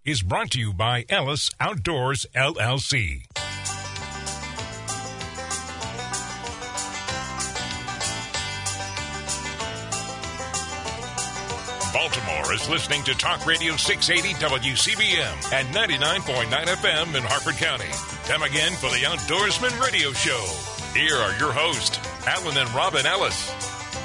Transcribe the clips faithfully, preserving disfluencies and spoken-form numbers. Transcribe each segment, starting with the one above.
is brought to you by Ellis Outdoors, L L C. Baltimore is listening to Talk Radio six eighty W C B M and ninety-nine point nine F M in Harford County. Time again for the Outdoorsman Radio Show. Here are your hosts, Alan and Robin Ellis.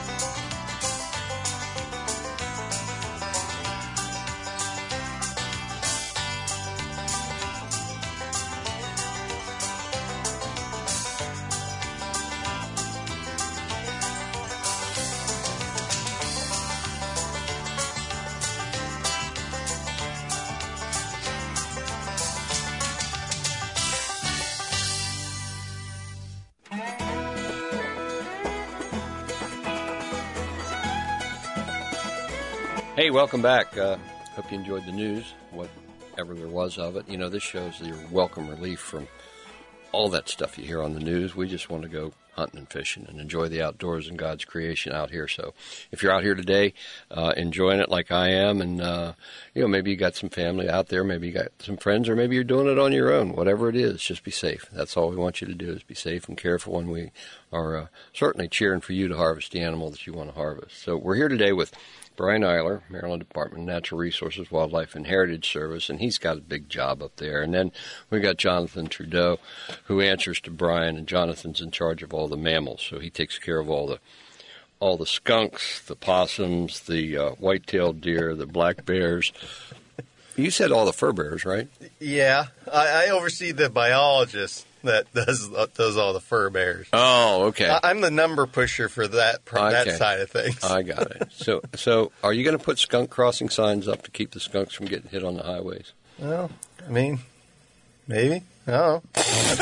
Hey, welcome back. Uh, hope you enjoyed the news, whatever there was of it. You know, this shows your welcome relief from all that stuff you hear on the news. We just want to go hunting and fishing and enjoy the outdoors and God's creation out here. So if you're out here today uh, enjoying it like I am, and, uh, you know, maybe you got some family out there, maybe you got some friends, or maybe you're doing it on your own. Whatever it is, just be safe. That's all we want you to do, is be safe and careful when we are uh, certainly cheering for you to harvest the animal that you want to harvest. So we're here today with Brian Eiler, Maryland Department of Natural Resources, Wildlife and Heritage Service, and he's got a big job up there. And then we got Jonathan Trudeau, who answers to Brian, and Jonathan's in charge of all the mammals, so he takes care of all the all the skunks, the possums, the uh, white-tailed deer, the black bears. You said all the fur bears, right? Yeah, I, I oversee the biologist that does does all the fur bears. Oh, okay. I, I'm the number pusher for that for okay. that side of things. I got it. So, so are you going to put skunk crossing signs up to keep the skunks from getting hit on the highways? Well, I mean, maybe. I don't know.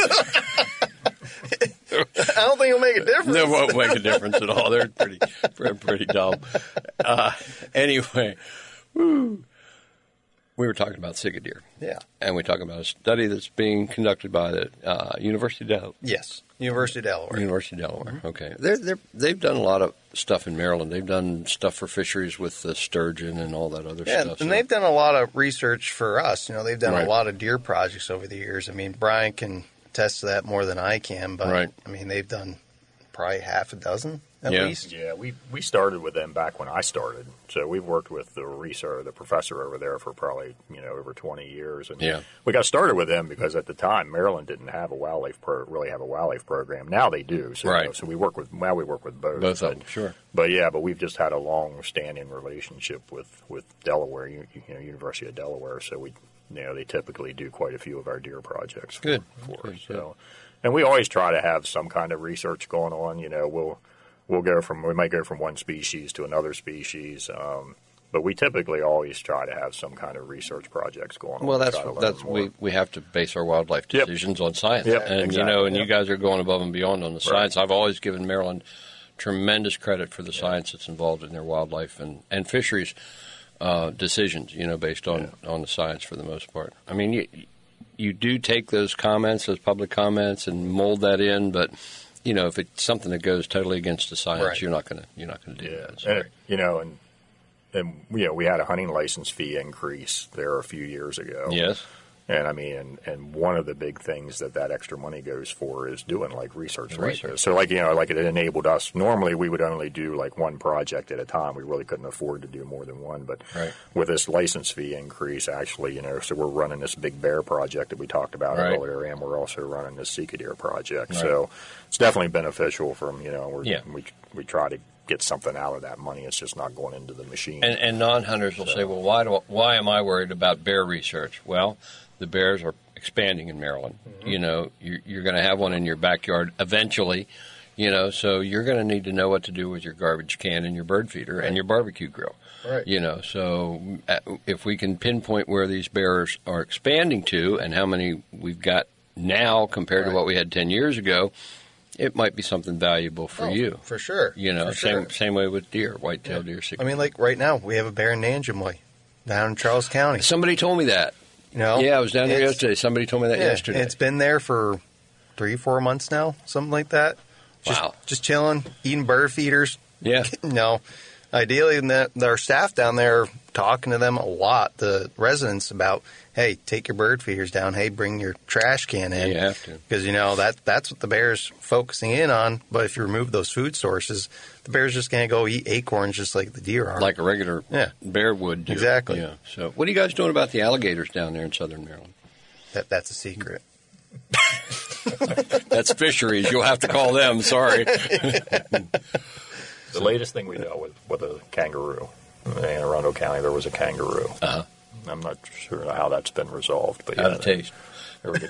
I don't think it'll make a difference. It won't make a difference at all. They're pretty, they're pretty dumb. Uh, anyway, woo. We were talking about Sika deer. Yeah. And we're talking about a study that's being conducted by the uh, University of Delaware. Yes, University of Delaware. University of Delaware, mm-hmm. Okay. They're, they're, they've done a lot of stuff in Maryland. They've done stuff for fisheries with the sturgeon and all that other yeah, stuff. And so. They've done a lot of research for us. You know, they've done right. a lot of deer projects over the years. I mean, Brian can attest to that more than I can. But, right. I mean, they've done probably half a dozen. At yeah. least. Yeah, we we started with them back when I started. So we've worked with the researcher, the professor over there for probably, you know, over twenty years. And yeah. we got started with them because at the time Maryland didn't have a wildlife pro, really have a wildlife program. Now they do. So, right. you know, so we work with now we work with both. Both but, of them, sure. But yeah, but we've just had a long-standing relationship with, with Delaware, you, you know, University of Delaware. So we, you know, they typically do quite a few of our deer projects. For, good. For good, us. So, and we always try to have some kind of research going on. You know, we'll. We'll go from we might go from one species to another species, um, but we typically always try to have some kind of research projects going on. Well, that's that's we we have to base our wildlife decisions yep. on science, yep, and exactly. you know, and yep. you guys are going above and beyond on the science. Right. I've always given Maryland tremendous credit for the yep. science that's involved in their wildlife and and fisheries uh, decisions. You know, based on, yeah. on the science for the most part. I mean, you you do take those comments, those public comments, and mold that in, but. You know, if it's something that goes totally against the science, right. you're not going to you're not going to do yeah. that. And, you know, and and you know, we had a hunting license fee increase there a few years ago. Yes. And I mean, and, and one of the big things that that extra money goes for is doing like research. Research. Like this. So, like you know, like it enabled us. Normally, we would only do like one project at a time. We really couldn't afford to do more than one. But right. with this license fee increase, actually, you know, so we're running this big bear project that we talked about right. earlier, and we're also running this Sika deer project. Right. So it's definitely beneficial. From you know, we're, yeah. we we try to get something out of that money. It's just not going into the machine. And, and non-hunters will so. say, well, why do why am I worried about bear research? Well, the bears are expanding in Maryland. Mm-hmm. You know, you're, you're going to have one in your backyard eventually, you know, so you're going to need to know what to do with your garbage can and your bird feeder right. and your barbecue grill. Right. You know, so if we can pinpoint where these bears are expanding to and how many we've got now compared right. to what we had ten years ago, it might be something valuable for oh, you. For sure. You know, for same sure. same way with deer, white-tailed yeah. deer. I mean, like right now, we have a bear in Nanjemoy down in Charles County. Somebody told me that. You know, yeah, I was down there yesterday. Somebody told me that yeah, yesterday. It's been there for three, four months now, something like that. Just, wow. Just chilling, eating bird feeders. Yeah. You know, ideally, and that our staff down there talking to them a lot, the residents, about, hey, take your bird feeders down. Hey, bring your trash can in. You have to. Because, you know, that that's what the bear's focusing in on. But if you remove those food sources, the bear's just going to go eat acorns just like the deer are. Like a regular yeah. bear would do. Exactly. Yeah. So what are you guys doing about the alligators down there in southern Maryland? That That's a secret. That's fisheries. You'll have to call them. Sorry. The latest thing we dealt with with a kangaroo. In Anne Arundel County, there was a kangaroo. Uh-huh. I'm not sure how that's been resolved. But How'd yeah, it taste? There was a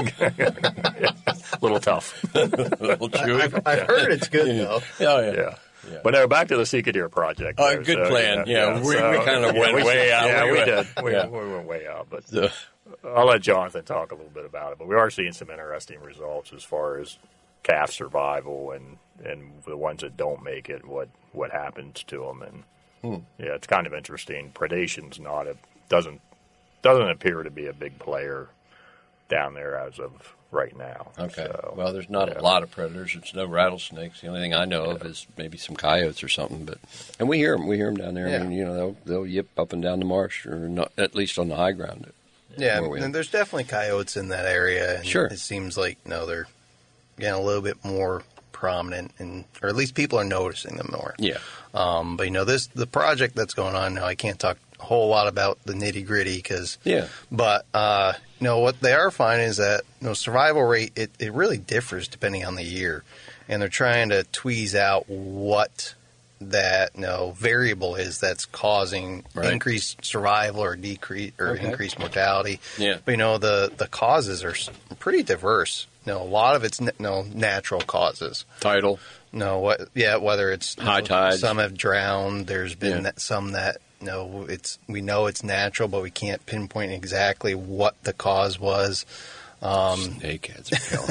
yeah, a little tough. A little chewy. I've, I've heard it's good, though. Oh, yeah. Yeah. Yeah. But no, back to the Seek a Deer project. Oh, there. good So, plan. Yeah, we- we kinda yeah, went we- way out. Yeah, We we, went- did. We, yeah. we went way out. But So- I'll let Jonathan talk a little bit about it. But we are seeing some interesting results as far as calf survival and, and the ones that don't make it, what, what happens to them. And Hmm. yeah, it's kind of interesting. Predation's not a doesn't doesn't appear to be a big player down there as of right now. Okay. So, well, there's not yeah. a lot of predators. It's no rattlesnakes. The only thing I know of is maybe some coyotes or something. But and we hear them. We hear them down there. Yeah. I mean, you know, they'll they'll yip up and down the marsh, or not, at least on the high ground. Yeah, where we and are. there's definitely coyotes in that area. And Sure. It seems like, you know, they're getting a little bit more prominent, and or at least people are noticing them more. Yeah. Um, but, you know, this the project that's going on now, I can't talk a whole lot about the nitty-gritty because, Yeah. but, uh, you know, what they are finding is that, you know, survival rate, it, it really differs depending on the year. And they're trying to tweeze out what that, you know, variable is that's causing Right. increased survival or decrease or Okay. increased mortality. Yeah. But, you know, the, the causes are s- pretty diverse. You know, a lot of it's, you know, natural causes. Tidal. No, what? Yeah, whether it's you High know, tides. Some have drowned. There's been Yeah. that, some that you know it's we know it's natural, but we can't pinpoint exactly what the cause was. Um, Snakeheads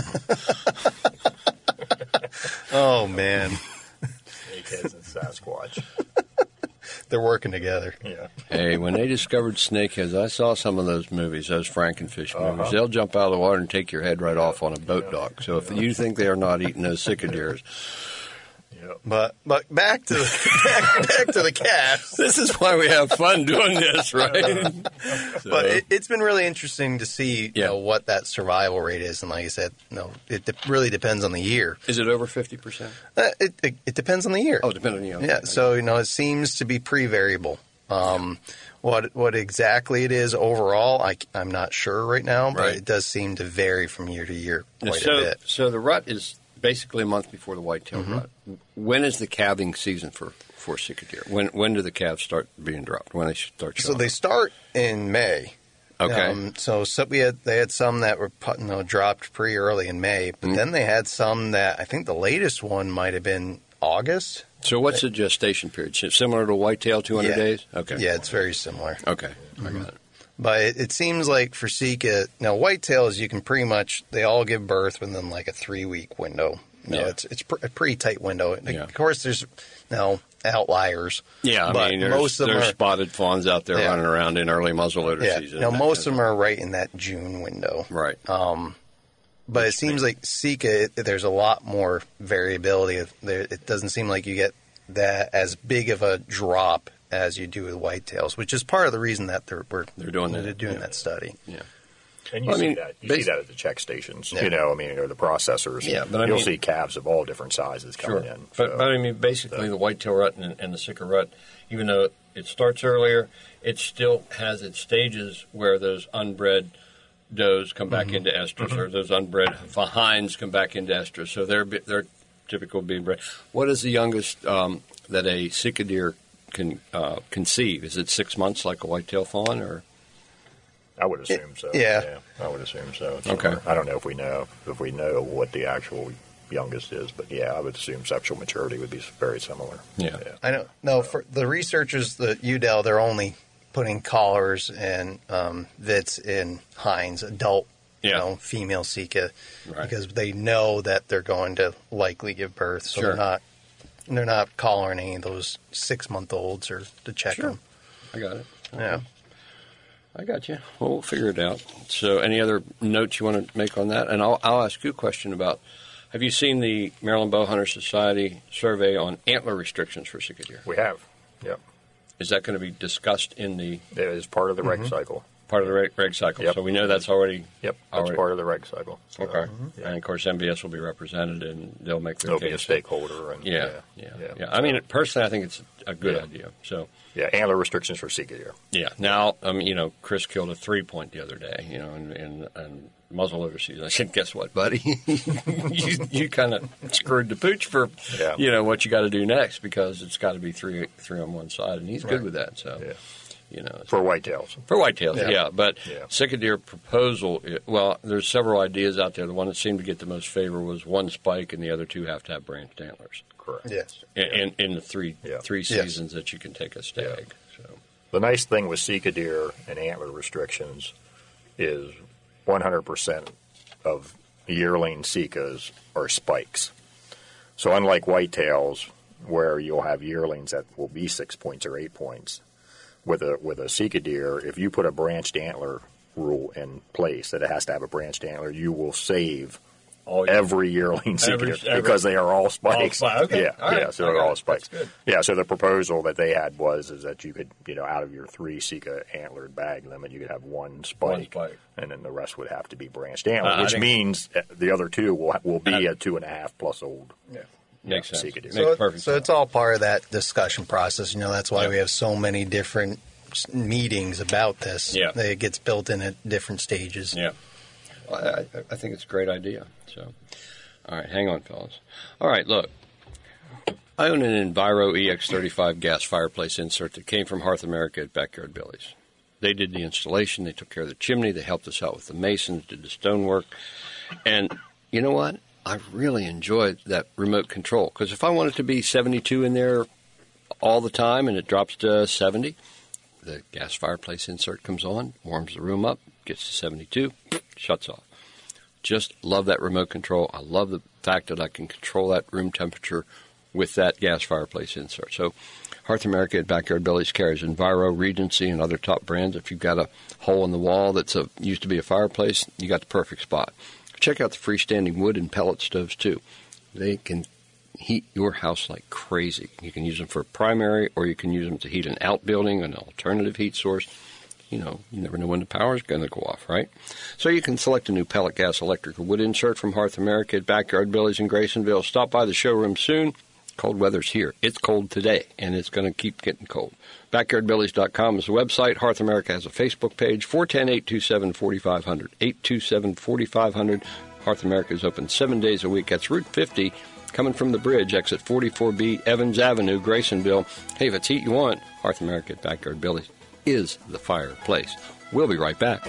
are killing. oh man, Snakeheads and Sasquatch. they're working together. Yeah. Hey, when they discovered snakeheads, I saw some of those movies, those Frankenfish movies. Uh-huh. They'll jump out of the water and take your head right off on a boat dock. So if you think they are not eating those cicadeers, Yep. But but back to the, back, back to the calves. this is why we have fun doing this, right? So, But it, it's been really interesting to see you Yeah. know what that survival rate is, and like I said, you know, it de- really depends on the year. is it over fifty percent? Uh, it, it it depends on the year. Oh, depending on you. Yeah, so you know it seems to be pretty variable. Um, what what exactly it is overall, I, am not sure right now, but Right. it does seem to vary from year to year quite so, a bit. so the rut is basically a month before the whitetail Mm-hmm. rut. When is the calving season for for cicadeer? When when do the calves start being dropped? When they start? So showing they up? start in May. Okay. Um, so, so we had they had some that were put, you know, dropped pretty early in May, but Mm-hmm. then they had some that I think the latest one might have been August. So what's the gestation period? S- Similar to whitetail, two hundred Yeah. days? Okay. Yeah, it's very similar. Okay. I got it. But it, it seems like for Sika, now whitetails, you can pretty much, they all give birth within like a three week window. No, Yeah. it's it's pr- a pretty tight window. Yeah. Of course, there's you know, outliers. Yeah, I but mean, there's, most of them there's are, spotted fawns out there Yeah. running around in early muzzleloader yeah. season. Now, That most kind of them are right in that June window. Right. Um, but it seems like Sika, it, there's a lot more variability. Of, there, it doesn't seem like you get that as big of a drop as you do with whitetails, which is part of the reason that they're we're, They're doing that, They're doing yeah. that study. yeah. And you Well, I see mean, that you basi- see that at the check stations. Yeah. You know, I mean, or the processors. Yeah, but I you'll mean- see calves of all different sizes Sure. coming in. But, So, but I mean, basically, the whitetail rut and, and the Sika rut, even though it starts earlier, it still has its stages where those unbred does come back Mm-hmm. into estrus, or those unbred hinds come back into estrus. So they're bi- they're typical being bred. What is the youngest um, that a Sika deer can uh, conceive? Is it six months like a whitetail fawn, or I would assume so. yeah. I would assume so. Okay. I don't know if we know if we know what the actual youngest is, but yeah, I would assume sexual maturity would be very similar. Yeah. I don't know. For the researchers, the U D E L, they're only putting collars and um, vits in hinds, adult, Yeah. you know, female Sika, Right. because they know that they're going to likely give birth. So Sure. they're not they're not collaring any of those six month olds or to check Sure. them. I got it. Yeah. I got you. Well, we'll figure it out. So, any other notes you want to make on that? And I'll, I'll ask you a question about: have you seen the Maryland Bowhunter Society survey on antler restrictions for Sika deer? We have. Yep. is that going to be discussed in the It is part of the reg cycle. part of the reg, reg cycle? Yep. So we know that's already Yep, that's already, part of the reg cycle. So, Okay, yeah. and of course M B S will be represented, and they'll make their They'll case. be a stakeholder. And, Yeah, yeah, yeah, yeah. I mean, personally, I think it's a good Yeah. idea. So. Yeah, antler restrictions for Sika deer. Yeah. Now, I mean, you know, Chris killed a three point the other day, you know, in, in, in muzzleloader season. I said, guess what, buddy? you you kind of screwed the pooch for, Yeah. you know, what you got to do next, because it's got to be three three on one side, and he's Right. good with that. So, Yeah. you know, For whitetails. for whitetails, yeah. Yeah. But Yeah. Sika deer proposal, it- well, there's several ideas out there. The one that seemed to get the most favor was one spike, and the other two have to have branched antlers Correct. Yes. in, in, in the three Yeah. three Yes. seasons that you can take a stag. So. The nice thing with Sika deer and antler restrictions is one hundred percent of yearling Sikas are spikes. So unlike whitetails, where you'll have yearlings that will be six points or eight points, with a with a Sika deer, if you put a branched antler rule in place that it has to have a branched antler, you will save All every yearling Sika Every- deer every- because they are all spikes. All spike. Okay. Yeah, All right. yeah. So they're Okay. all spikes. That's good. Yeah. So the proposal that they had was is that you could, you know, out of your three Sika antlered bag limit, you could have one spike, One spike. and then the rest would have to be branched antler, Uh, I which think- means uh, the other two will will be Uh, a two and a half plus old. Yeah. Makes sense. Sika deer. Makes So, perfect so sense. it's all part of that discussion process. You know, that's why Yeah. we have so many different s- meetings about this. Yeah. It gets built in at different stages. Yeah. Well, I, I- I think it's a great idea. So, all right, hang on, fellas. All right, look. I own an Enviro E X thirty-five gas fireplace insert that came from Hearth America at Backyard Billy's. They did the installation. They took care of the chimney. They helped us out with the masons, did the stonework. And you know what? I really enjoyed that remote control, because if I want it to be seventy-two in there all the time and it drops to seventy, the gas fireplace insert comes on, warms the room up, gets to seventy-two, shuts off. Just love that remote control. I love the fact that I can control that room temperature with that gas fireplace insert. So Hearth America at Backyard Billy's carries Enviro, Regency, and other top brands. If you've got a hole in the wall that's a, used to be a fireplace, you got the perfect spot. Check out the freestanding wood and pellet stoves, too. They can heat your house like crazy. You can use them for primary, or you can use them to heat an outbuilding, an alternative heat source. You know, you never know when the power's going to go off, right? So you can select a new pellet gas electric or wood insert from Hearth America at Backyard Billy's in Graysonville. Stop by the showroom soon. Cold weather's here. It's cold today, and it's going to keep getting cold. backyard billies dot com is the website. Hearth America has a Facebook page, four one zero, eight two seven, four five zero zero, eight two seven, four five zero zero. Hearth America is open seven days a week. That's Route fifty, coming from the bridge, exit forty-four B, Evans Avenue, Graysonville. Hey, if it's heat you want, Hearth America at Backyard Billy's is the fireplace. We'll be right back.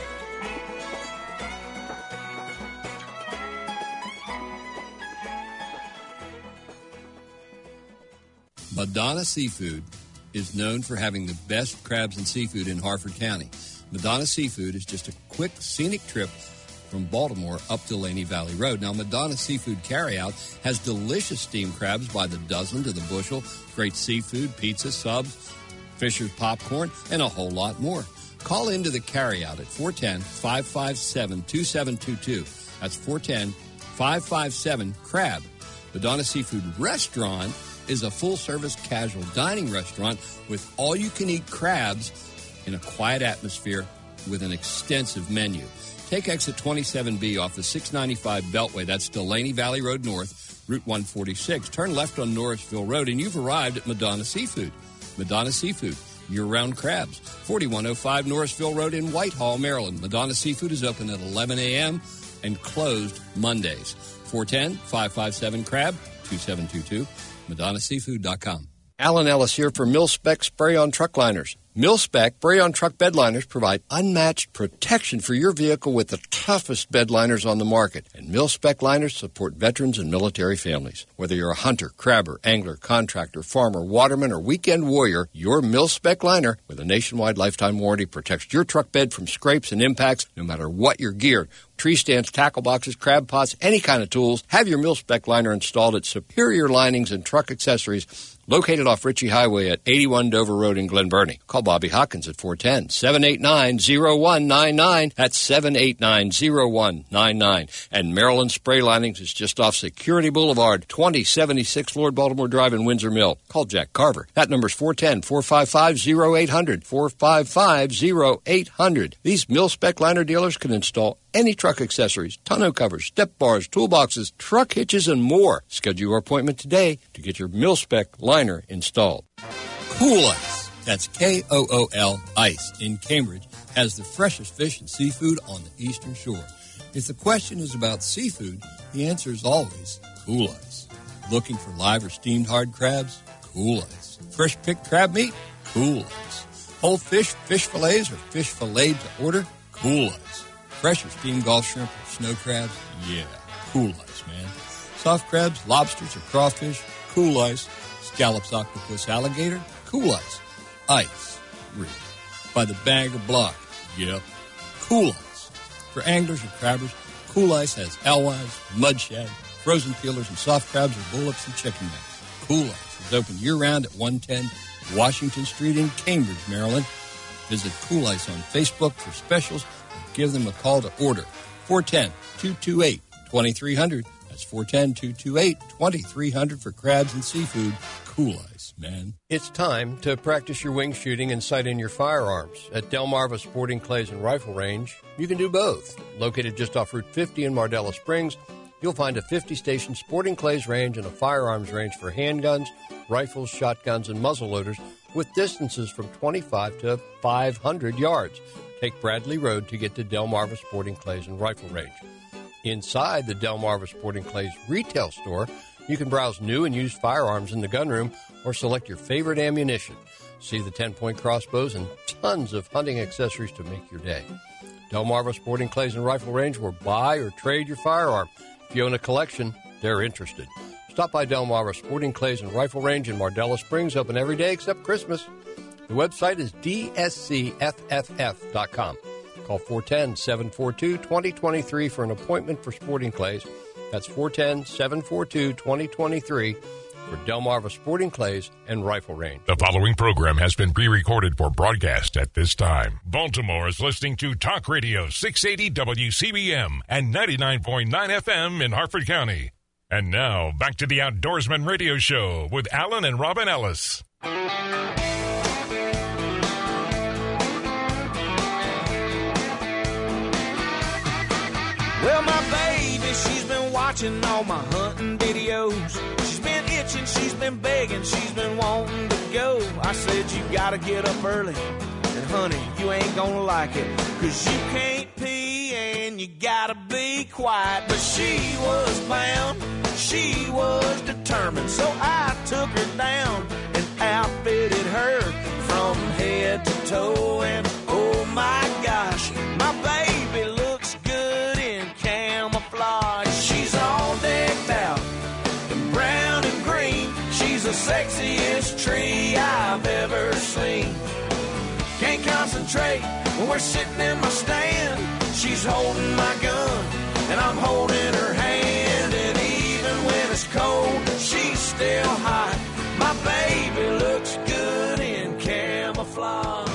Madonna Seafood is known for having the best crabs and seafood in Harford County. Madonna Seafood is just a quick, scenic trip from Baltimore up Delaney Valley Road. Now, Madonna Seafood Carryout has delicious steamed crabs by the dozen to the bushel, great seafood, pizza, subs, Fisher's popcorn, and a whole lot more. Call into the carryout at four one zero, five five seven, two seven two two. That's four one zero, five five seven, CRAB. Madonna Seafood Restaurant is a full-service casual dining restaurant with all-you-can-eat crabs in a quiet atmosphere with an extensive menu. Take exit twenty-seven B off the six ninety-five Beltway. That's Delaney Valley Road North, Route one forty-six. Turn left on Norrisville Road, and you've arrived at Madonna Seafood. Madonna Seafood, year-round crabs. forty-one oh five Norrisville Road in Whitehall, Maryland. Madonna Seafood is open at eleven a.m. and closed Mondays. four one zero, five five seven, CRAB, two seven two two. Madonna Seafood dot com. Alan Ellis here for Mil-Spec Spray-On Truck Liners. Mil-Spec Spray-On Truck Bed Liners provide unmatched protection for your vehicle with the toughest bed liners on the market. And Mil-Spec liners support veterans and military families. Whether you're a hunter, crabber, angler, contractor, farmer, waterman, or weekend warrior, your Mil-Spec liner with a nationwide lifetime warranty protects your truck bed from scrapes and impacts no matter what you're geared. Tree stands, tackle boxes, crab pots, any kind of tools. Have your Mil-Spec liner installed at Superior Linings and Truck Accessories located off Ritchie Highway at eighty-one Dover Road in Glen Burnie. Call Bobby Hawkins at four one zero, seven eight nine, zero one nine nine. That's seven eight nine, zero one nine nine. And Maryland Spray Linings is just off Security Boulevard, twenty seventy-six Lord Baltimore Drive in Windsor Mill. Call Jack Carver. That number's four one zero, four five five, zero eight zero zero, four five five, zero eight zero zero. These mil-spec liner dealers can install any truck accessories, tonneau covers, step bars, toolboxes, truck hitches, and more. Schedule your appointment today to get your mil-spec liner installed. Cool Ice, that's K O O L Ice, in Cambridge, has the freshest fish and seafood on the Eastern Shore. If the question is about seafood, the answer is always Cool Ice. Looking for live or steamed hard crabs? Cool Ice. Fresh picked crab meat? Cool Ice. Whole fish, fish fillets, or fish filleted to order? Cool Ice. Fresh or steamed Gulf shrimp or snow crabs? Yeah, Cool Ice, man. Soft crabs, lobsters, or crawfish? Cool Ice. Scallops, octopus, alligator? Cool Ice. Ice. Real. By the bag or block? Yep. Cool Ice. For anglers or crabbers, Cool Ice has alewives, mud shad, frozen peelers, and soft crabs or bullocks and chicken necks. Cool Ice is open year-round at one ten Washington Street in Cambridge, Maryland. Visit Cool Ice on Facebook for specials or give them a call to order. four one zero, two two eight, two three zero zero. That's four one zero, two two eight, two three zero zero for crabs and seafood. Cool Ice, man. It's time to practice your wing shooting and sight in your firearms. At Delmarva Sporting Clays and Rifle Range, you can do both. Located just off Route fifty in Mardella Springs, you'll find a fifty-station sporting clays range and a firearms range for handguns, rifles, shotguns, and muzzleloaders with distances from twenty-five to five hundred yards. Take Bradley Road to get to Delmarva Sporting Clays and Rifle Range. Inside the Delmarva Sporting Clays retail store, you can browse new and used firearms in the gunroom or select your favorite ammunition. See the ten-point crossbows and tons of hunting accessories to make your day. Delmarva Sporting Clays and Rifle Range will buy or trade your firearm. If you own a collection, they're interested. Stop by Delmarva Sporting Clays and Rifle Range in Mardella Springs, open every day except Christmas. The website is D S C F F F dot com. Call four one zero, seven four two, two zero two three for an appointment for Sporting Clays. That's four one zero, seven four two, two zero two three for Delmarva Sporting Clays and Rifle Range. The following program has been pre-recorded for broadcast at this time. Baltimore is listening to Talk Radio six eighty W C B M and ninety-nine point nine F M in Harford County. And now, back to the Outdoorsman Radio Show with Alan and Robin Ellis. Well, my baby, she's been watching all my hunting videos. She's been itching, she's been begging, she's been wanting to go. I said, you gotta get up early, and honey, you ain't gonna like it, 'cause you can't pee and you gotta be quiet. But she was bound, she was determined, so I took her down and outfitted her from head to toe. And oh my gosh, my baby looks good in camouflage. She's all decked out in brown and green. She's the sexiest tree I've ever seen. Can't concentrate when we're sitting in my stand. She's holding my gun and I'm holding her hand. And even when it's cold, she's still hot. My baby looks good in camouflage.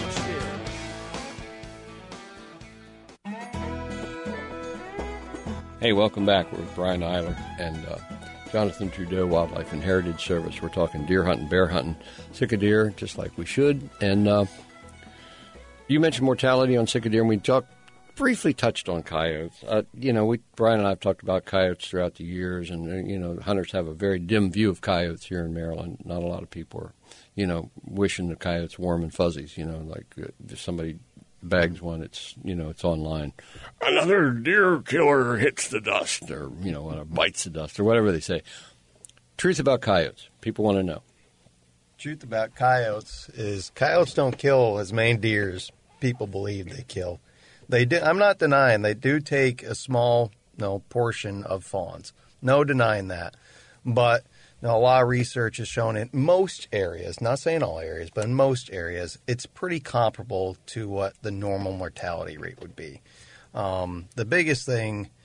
Hey, welcome back. We're with Brian Eiler and uh, Jonathan Trudeau, Wildlife and Heritage Service. We're talking deer hunting, bear hunting, sick of deer, just like we should. And uh, you mentioned mortality on sick of deer, and we talked, briefly touched on coyotes. Uh, you know, we Brian and I have talked about coyotes throughout the years, and, uh, you know, hunters have a very dim view of coyotes here in Maryland. Not a lot of people are, you know, wishing the coyotes warm and fuzzies, you know, like uh, if somebody bags one, it's, you know, it's online. Another deer killer hits the dust, or, you know, uh, bites the dust, or whatever they say. Truth about coyotes. People want to know. Truth about coyotes is coyotes don't kill as many deer as people believe they kill. They do. I'm not denying they do take a small, you know, portion of fawns. No denying that. But you know, a lot of research has shown in most areas, not saying all areas, but in most areas, it's pretty comparable to what the normal mortality rate would be. Um, the biggest thing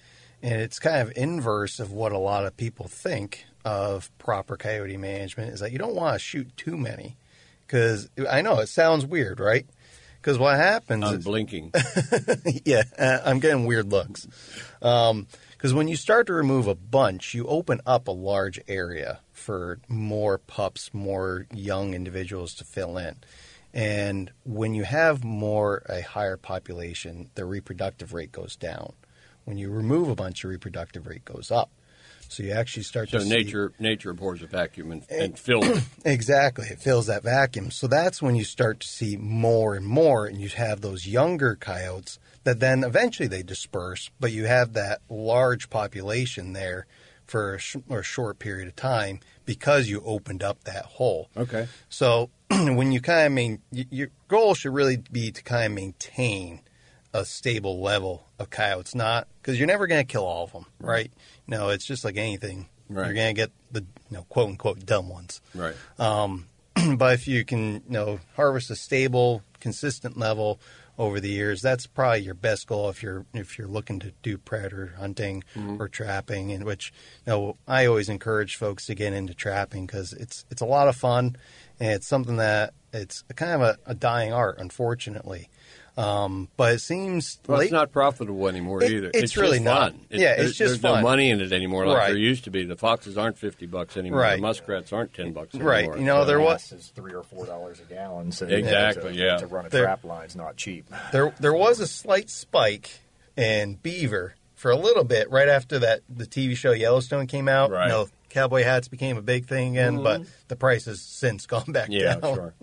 And it's kind of inverse of what a lot of people think of proper coyote management is that you don't want to shoot too many. Because I know it sounds weird, right? Because what happens I'm is, blinking. yeah, uh, I'm getting weird looks. Because um, when you start to remove a bunch, you open up a large area for more pups, more young individuals to fill in. And when you have more, a higher population, the reproductive rate goes down. When you remove a bunch, the reproductive rate goes up. So you actually start so to nature see... nature abhors a vacuum and, and fills it. Exactly. It fills that vacuum. So that's when you start to see more and more, and you have those younger coyotes that then eventually they disperse, but you have that large population there for a, sh- or a short period of time because you opened up that hole. Okay. So when you kind of main, your goal should really be to kind of maintain a stable level of coyotes, not because you're never going to kill all of them, right? No, it's just like anything. Right. You're going to get the you know, quote unquote dumb ones. Right. Um, but if you can, you know, harvest a stable, consistent level over the years, that's probably your best goal if you're if you're looking to do predator hunting mm-hmm. or trapping. In which, you know, I always encourage folks to get into trapping because it's it's a lot of fun and it's something that it's kind of a, a dying art, unfortunately. Um, but it seems well, late, it's not profitable anymore it, either. It's, it's really just not. fun. It's, yeah, it's just there's fun. no money in it anymore like right. there used to be. The foxes aren't fifty bucks anymore. Right. The muskrats aren't ten bucks anymore. Right. You know, so there was is three or four dollars a gallon. So exactly. To, yeah. To run a there, trap line's not cheap. There, there was a slight spike in beaver for a little bit right after that the T V show Yellowstone came out. Right. You know, cowboy hats became a big thing again, mm-hmm. but the price has since gone back yeah, down. Sure.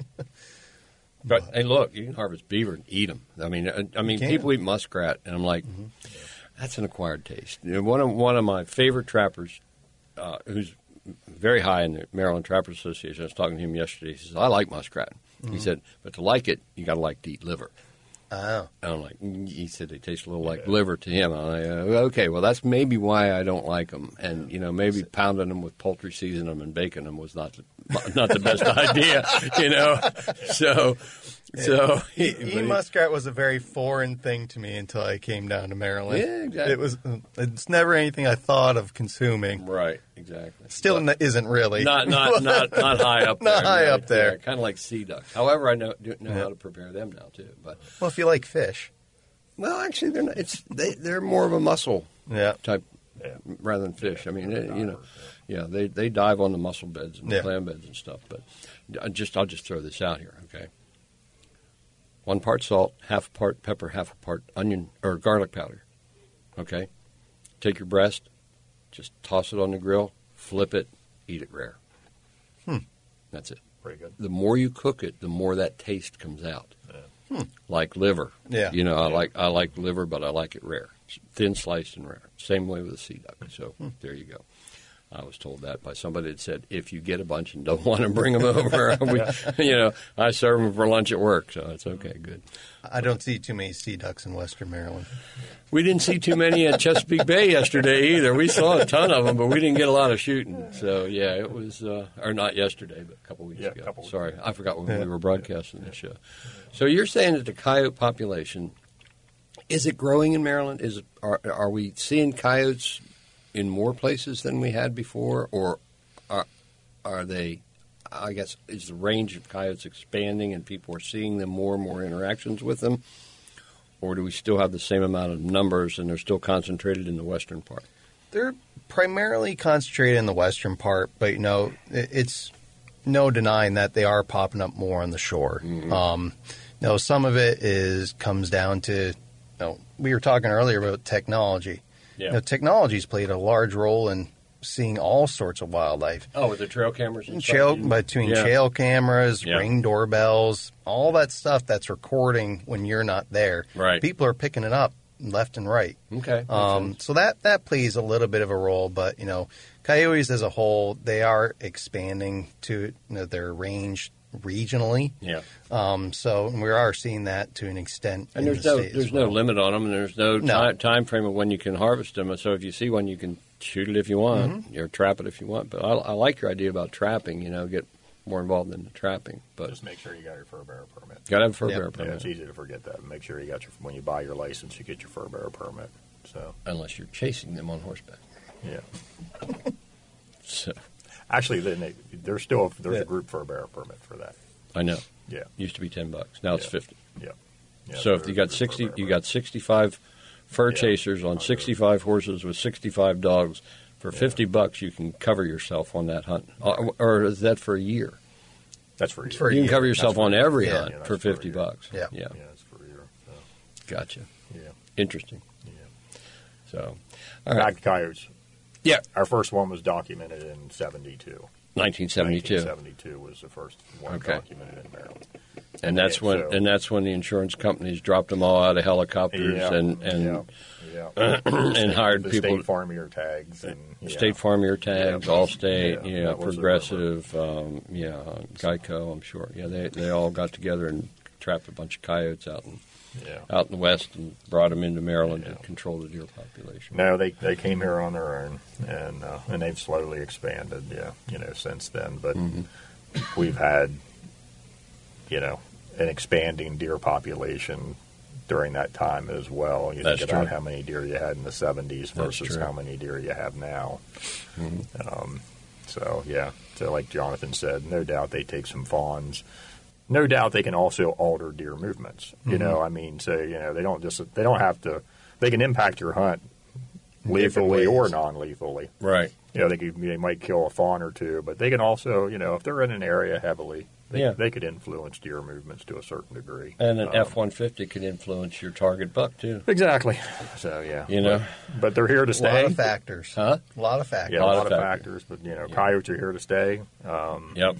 But hey, look, you can harvest beaver and eat them. I mean, I, I mean, people eat muskrat, and I'm like, mm-hmm. that's an acquired taste. You know, one of one of my favorite trappers, uh, who's very high in the Maryland Trappers Association. I was talking to him yesterday. He says, "I like muskrat." Mm-hmm. He said, "But to like it, you got to like to eat liver." Oh. And I'm like, he said they taste a little like yeah. liver to him. I'm like, uh, okay, well, that's maybe why I don't like them. And, you know, maybe pounding them with poultry, seasoning them, and baking them was not the, not the best idea, you know. So, so. He, Eating muskrat was a very foreign thing to me until I came down to Maryland. Yeah, exactly. It was, it's never anything I thought of consuming. Right, exactly. Still but isn't really. Not not not, not high up there. Not high right? up there. Yeah, kind of like sea ducks. However, I know do know yeah. how to prepare them now, too. But well, if you like fish. Well, actually, they're not. It's they, they're more of a mussel yeah. type yeah. rather than fish. I mean, they, you know, yeah, they, they dive on the mussel beds and the yeah. clam beds and stuff. But I just I'll just throw this out here, okay? One part salt, half a part pepper, half a part onion or garlic powder. Okay, take your breast, just toss it on the grill, flip it, eat it rare. Hmm. That's it. Pretty good. The more you cook it, the more that taste comes out. Yeah. Hmm. Like liver. Yeah. You know, I yeah. like I like liver, but I like it rare, thin sliced and rare. Same way with the sea duck. So hmm. there you go. I was told that by somebody that said, if you get a bunch and don't want to bring them over, we, you know, I serve them for lunch at work, so it's okay, good. I don't see too many sea ducks in Western Maryland. We didn't see too many at Chesapeake Bay yesterday either. We saw a ton of them, but we didn't get a lot of shooting. So, yeah, it was, uh, or not yesterday, but a couple weeks yeah, ago. Couple Sorry, weeks. I forgot when yeah. we were broadcasting this show. So you're saying that the coyote population, is it growing in Maryland? Is it, are, are we seeing coyotes in more places than we had before, or are, are they, I guess, is the range of coyotes expanding and people are seeing them more and more interactions with them, or do we still have the same amount of numbers and they're still concentrated in the western part? They're primarily concentrated in the western part, but, you know, it's no denying that they are popping up more on the shore. Mm-hmm. Um, you know, some of it is comes down to, you know, we were talking earlier about technology. Yeah. You know, technology's played a large role in seeing all sorts of wildlife. Oh, with the trail cameras and trail, stuff? Between yeah. trail cameras, yeah. Ring doorbells, all that stuff that's recording when you're not there. Right. People are picking it up left and right. Okay. Um, so that, that plays a little bit of a role, but, you know, coyotes as a whole, they are expanding to, you know, their range regionally. Yeah. Um, so we are seeing that to an extent. And in there's the no state as there's well. no limit on them, and there's no, No. Time, time frame of when you can harvest them. So if you see one, you can shoot it if you want, Mm-hmm. or trap it if you want. But I, I like your idea about trapping. You know, get more involved in the trapping. But Just make sure you got your fur bearer permit. got to have a fur Yep. bearer Yeah, permit. it's easy to forget that. Make sure you got your when you buy your license, you get your fur bearer permit. So unless you're chasing them on horseback. yeah. So Actually, then they, there's still a, there's Yeah. a group for a bear permit for that. I know. Yeah. Used to be ten bucks. Now it's Yeah. fifty. Yeah. yeah So if there's you a got group for a sixty, bear you permit. got sixty-five fur Yeah. chasers on sixty-five horses with sixty-five dogs. For Yeah. fifty bucks, you can cover yourself on that hunt. Or, or is that for a year? That's for a year. for a You can year. cover yourself That's for on a year. every Yeah. hunt Yeah, that's for for a fifty year. bucks. Yeah. yeah, Yeah, it's for a year. So, gotcha. yeah. Interesting. Yeah. So, all right. Back to coyotes. Yeah, Our first one was documented in seventy-two. nineteen seventy-two, nineteen seventy-two was the first one Okay. documented in Maryland. and that's Yeah, when so- and that's when the insurance companies dropped them all out of helicopters Yeah, and and yeah, yeah. and hired the people. State Farm ear tags and yeah. State Farm ear tags, Yeah. Allstate, Yeah, yeah, that was a Progressive, um, yeah, Geico. I'm sure. Yeah, they they all got together and trapped a bunch of coyotes out in Yeah. out in the west and brought them into Maryland Yeah. to control the deer population. No, they they came here on their own, and uh, and they've slowly expanded. Yeah, you know, since then. But Mm-hmm. we've had, you know, an expanding deer population during that time as well. You That's think about true. how many deer you had in the seventies That's versus true. how many deer you have now. Mm-hmm. Um, so yeah, so like Jonathan said, no doubt they take some fawns. No doubt they can also alter deer movements. You Mm-hmm. know, I mean, so you know they don't just they don't have to. They can impact your hunt Different lethally or ways. non-lethally. Right. You know, they could, they might kill a fawn or two, but they can also, you know, if they're in an area heavily, they, Yeah. they could influence deer movements to a certain degree. And an Um, F one fifty can influence your target buck too. Exactly. So yeah, You know? but, but they're here to A stay. lot of factors. Huh? A lot of factors. Yeah, a Lot lot, of of factors. factors, but you know, Yeah. coyotes are here to stay. Um, Yep.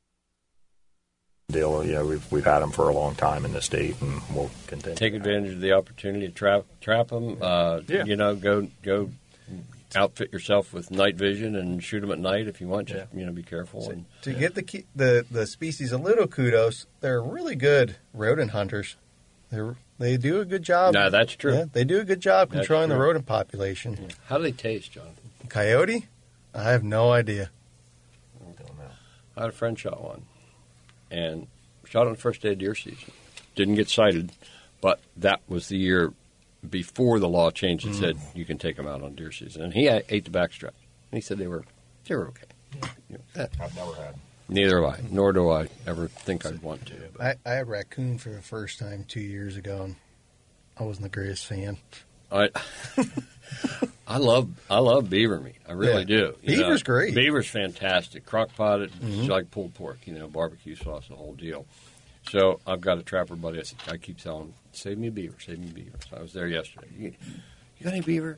deal, you know, we've we've had them for a long time in the state, and we'll continue. Take to have advantage of the opportunity to trap trap them. Uh, Yeah. You know, go go outfit yourself with night vision and shoot them at night if you want. Just Yeah. you know, be careful. And To get the ki- the the species a little kudos, they're really good rodent hunters. They they do a good job. No, that's true. Yeah, they do a good job That's controlling the true. rodent population. how do they taste, Jonathan? Coyote, I have no idea. Don't know. I had a friend shot one, and shot on the first day of deer season. Didn't get sighted, but that was the year before the law changed and said you can take them out on deer season. And he a- ate the backstrap. And he said they were they were okay. You know, eh, I've never had. neither have I, nor do I ever think I'd want to. But I, I had raccoon for the first time two years ago, and I wasn't the greatest fan. I I love I love beaver meat. I really Yeah. do. You Beaver's know, great. Beaver's fantastic. Crock potted, Mm-hmm. it's like pulled pork. You know, barbecue sauce, the whole deal. So I've got a trapper buddy. I, said, I keep telling him, "Save me a beaver, save me a beaver." So I was there yesterday. You, you got any beaver?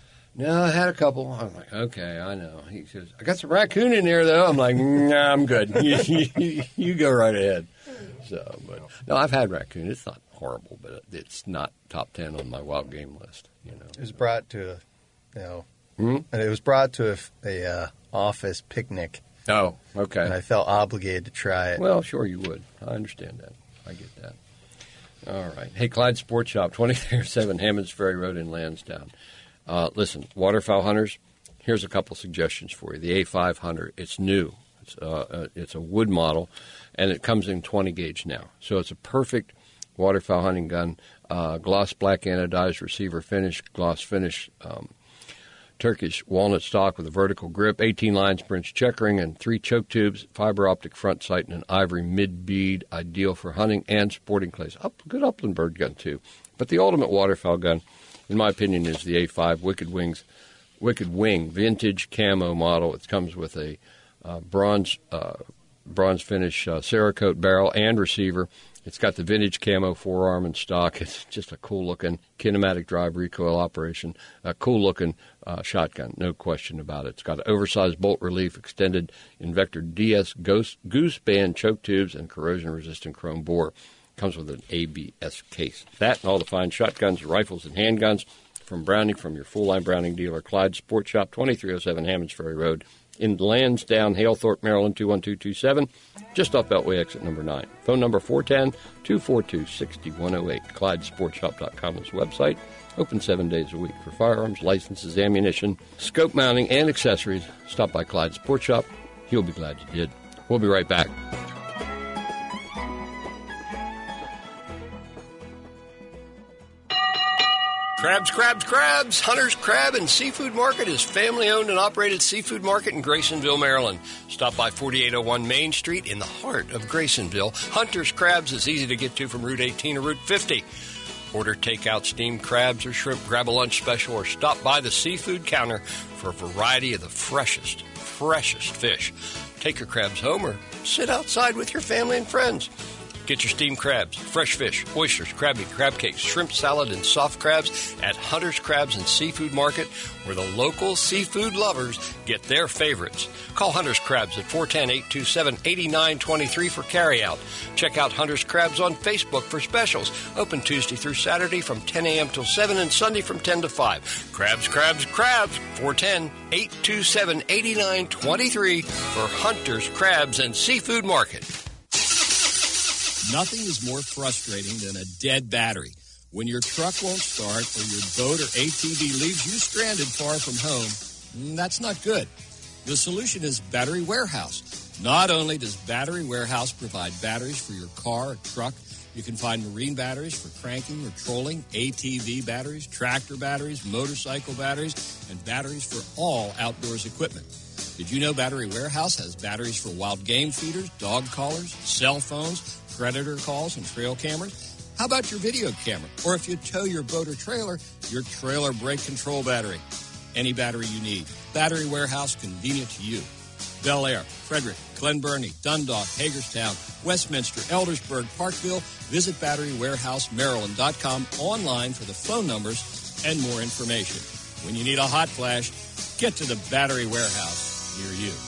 No, I had a couple. I'm like, okay, I know. He says, I got some raccoon in there though. I'm like, nah, I'm good. you, you, you go right ahead. So, but no, I've had raccoon. It's not horrible, but it's not top ten on my wild game list. You know. It was brought to a, you know, Hmm? and it was brought to a, a uh, office picnic, Oh, and okay. I felt obligated to try it. Well, sure you would. I understand that. I get that. All right. Hey, Clyde Sports Shop, twenty-three oh seven Hammonds Ferry Road in Lansdowne. Uh, listen, waterfowl hunters, here's a couple suggestions for you. The A five Hunter, it's new. It's, uh, uh, it's a wood model, and it comes in twenty gauge now. So it's a perfect waterfowl hunting gun. Uh, gloss black anodized receiver finish, gloss finish um, Turkish walnut stock with a vertical grip, eighteen line sprints checkering, and three choke tubes, fiber optic front sight, and an ivory mid bead, ideal for hunting and sporting clays. Up, good upland bird gun too. But the ultimate waterfowl gun, in my opinion, is the A five Wicked Wings, Wicked Wing vintage camo model. It comes with a uh, bronze uh, bronze finish uh, Cerakote barrel and receiver. It's got the vintage camo forearm and stock. It's just a cool-looking kinematic drive recoil operation, a cool-looking uh, shotgun, no question about it. It's got an oversized bolt relief, extended Invector D S Ghost, goose band choke tubes, and corrosion-resistant chrome bore. Comes with an A B S case. That and all the fine shotguns, rifles, and handguns from Browning, from your full-line Browning dealer, Clyde Sports Shop, twenty-three oh seven Hammonds Ferry Road, in Lansdowne, Halethorpe, Maryland, two one two two seven, just off Beltway exit number nine. Phone number four one zero, two four two, six one zero eight. Clyde Sports Shop dot com is the website. Open seven days a week for firearms, licenses, ammunition, scope mounting, and accessories. Stop by Clyde Sports Shop. You'll be glad you did. We'll be right back. Crabs, crabs, crabs! Hunter's Crab and Seafood Market is family-owned and operated seafood market in Graysonville, Maryland. Stop by forty-eight oh one Main Street in the heart of Graysonville. Hunter's Crabs is easy to get to from Route eighteen or Route fifty. Order takeout steamed crabs or shrimp, grab a lunch special, or stop by the seafood counter for a variety of the freshest, freshest fish. Take your crabs home or sit outside with your family and friends. Get your steamed crabs, fresh fish, oysters, crab meat, crab cakes, shrimp salad, and soft crabs at Hunter's Crabs and Seafood Market, where the local seafood lovers get their favorites. Call Hunter's Crabs at four one zero, eight two seven, eight nine two three for carryout. Check out Hunter's Crabs on Facebook for specials. Open Tuesday through Saturday from ten a.m. till seven and Sunday from ten to five. Crabs, crabs, crabs, four one zero, eight two seven, eight nine two three for Hunter's Crabs and Seafood Market. Nothing is more frustrating than a dead battery. When your truck won't start or your boat or A T V leaves you stranded far from home, that's not good. The solution is Battery Warehouse. Not only does Battery Warehouse provide batteries for your car or truck, you can find marine batteries for cranking or trolling, A T V batteries, tractor batteries, motorcycle batteries, and batteries for all outdoors equipment. Did you know Battery Warehouse has batteries for wild game feeders, dog collars, cell phones, predator calls, and trail cameras? How about your video camera? Or if you tow your boat or trailer, your trailer brake control battery. Any battery you need. Battery Warehouse, convenient to you. Bel Air, Frederick, Glen Burnie, Dundalk, Hagerstown, Westminster, Eldersburg, Parkville. Visit battery warehouse maryland dot com online for the phone numbers and more information. When you need a hot flash, get to the Battery Warehouse near you.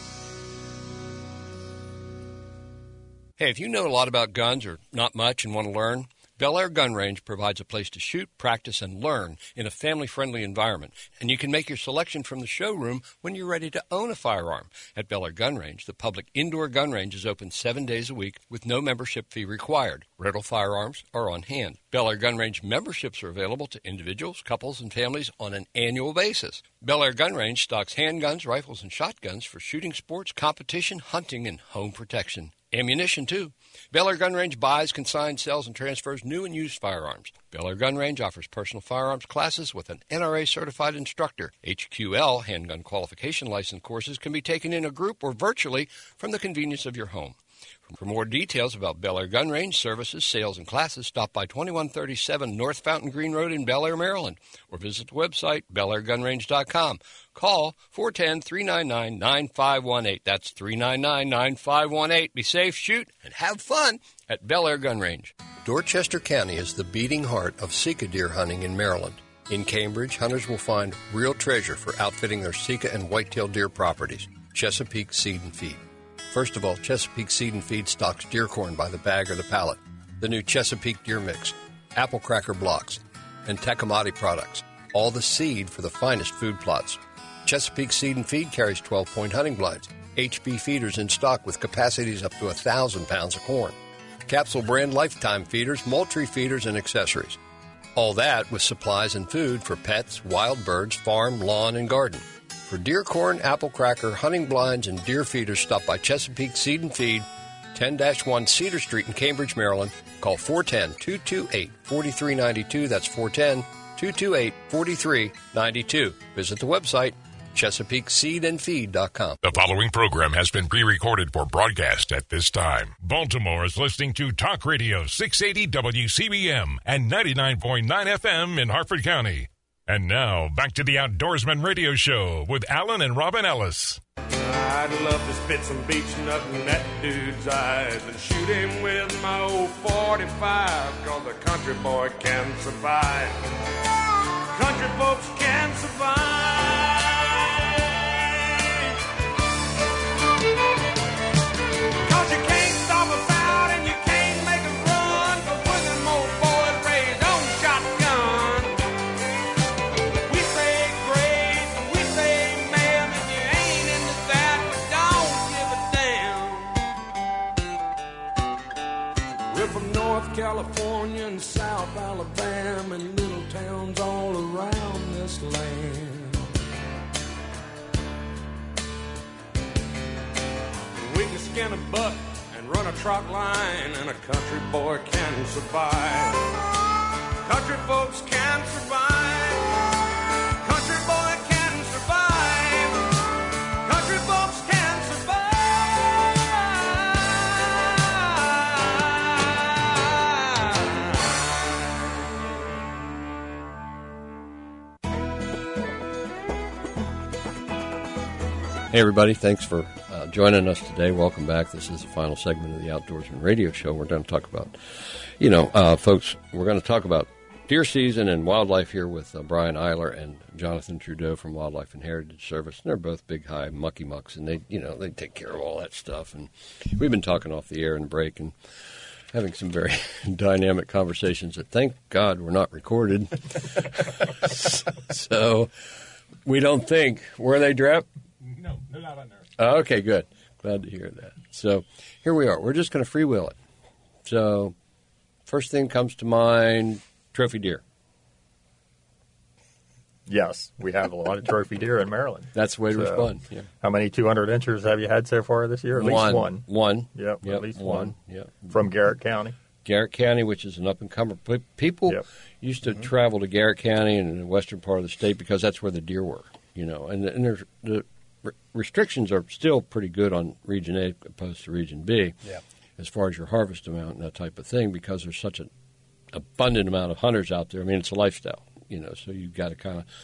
Hey, if you know a lot about guns or not much and want to learn, Bel Air Gun Range provides a place to shoot, practice, and learn in a family-friendly environment. And you can make your selection from the showroom when you're ready to own a firearm. At Bel Air Gun Range, the public indoor gun range is open seven days a week with no membership fee required. Rental firearms are on hand. Bel Air Gun Range memberships are available to individuals, couples, and families on an annual basis. Bel Air Gun Range stocks handguns, rifles, and shotguns for shooting sports, competition, hunting, and home protection. Ammunition, too. Bel Air Gun Range buys, consigns, sells, and transfers new and used firearms. Bel Air Gun Range offers personal firearms classes with an N R A-certified instructor. H Q L handgun qualification license courses can be taken in a group or virtually from the convenience of your home. For more details about Bel Air Gun Range services, sales, and classes, stop by twenty-one thirty-seven North Fountain Green Road in Bel Air, Maryland, or visit the website, bel air gun range dot com. Call four one zero, three nine nine, nine five one eight. That's three nine nine, nine five one eight. Be safe, shoot, and have fun at Bel Air Gun Range. Dorchester County is the beating heart of Sika deer hunting in Maryland. In Cambridge, hunters will find real treasure for outfitting their Sika and whitetail deer properties, Chesapeake Seed and Feed. First of all, Chesapeake Seed and Feed stocks deer corn by the bag or the pallet, the new Chesapeake Deer Mix, apple cracker blocks, and Tecumate products, all the seed for the finest food plots. Chesapeake Seed and Feed carries twelve-point hunting blinds, H B feeders in stock with capacities up to one thousand pounds of corn, capsule brand lifetime feeders, Moultrie feeders, and accessories. All that with supplies and food for pets, wild birds, farm, lawn, and garden. For deer corn, apple cracker, hunting blinds, and deer feeders, stop by Chesapeake Seed and Feed, ten dash one Cedar Street in Cambridge, Maryland. Call four one zero, two two eight, four three nine two. That's four one zero, two two eight, four three nine two. Visit the website, chesapeake seed and feed dot com. The following program has been pre-recorded for broadcast at this time. Baltimore is listening to Talk Radio six eighty W C B M and ninety-nine point nine F M in Harford County. And now, back to the Outdoorsman Radio Show with Alan and Robin Ellis. I'd love to spit some beach nut in that dude's eyes and shoot him with my old forty-five, cause a country boy can survive. Country folks can survive. Cause you can't stop a crowd and you can't make a run, cause we're them old boys raised on shotgun. We say grace, we say ma'am, and you ain't into that, but don't give a damn. We're from North California and South Alabama and little towns all around this land. We can skin a buck and run a truck line, and a country boy can survive. Country folks can survive. Country boy can survive. Country folks can survive. Hey, everybody. Thanks for uh, joining us today. Welcome back. This is the final segment of the Outdoorsman Radio Show. We're going to talk about, you know, uh, folks, we're going to talk about deer season and wildlife here with uh, Brian Eiler and Jonathan Trudeau from Wildlife and Heritage Service. And they're both big, high mucky mucks, and they, you know, they take care of all that stuff. And we've been talking off the air and break and having some very dynamic conversations that, thank God, were not recorded. So we don't think. Were they, Drep? No, they're not on there. Oh, okay, good. Glad to hear that. So here we are. We're just going to freewheel it. So first thing comes to mind, trophy deer. Yes, we have a lot of trophy deer in Maryland. That's the way to So, respond. Yeah. How many two hundred inchers have you had so far this year? At least one. one. One. Yep, Yep, at least one. one. Yep. From Garrett County. Garrett County, which is an up-and-comer. P- People Yep. used to travel to Garrett County and the western part of the state because that's where the deer were, you know. And, and there's, the re- restrictions are still pretty good on Region A opposed to Region B Yeah. as far as your harvest amount and that type of thing because there's such an abundant amount of hunters out there. I mean, it's a lifestyle, you know, so you've got to kind of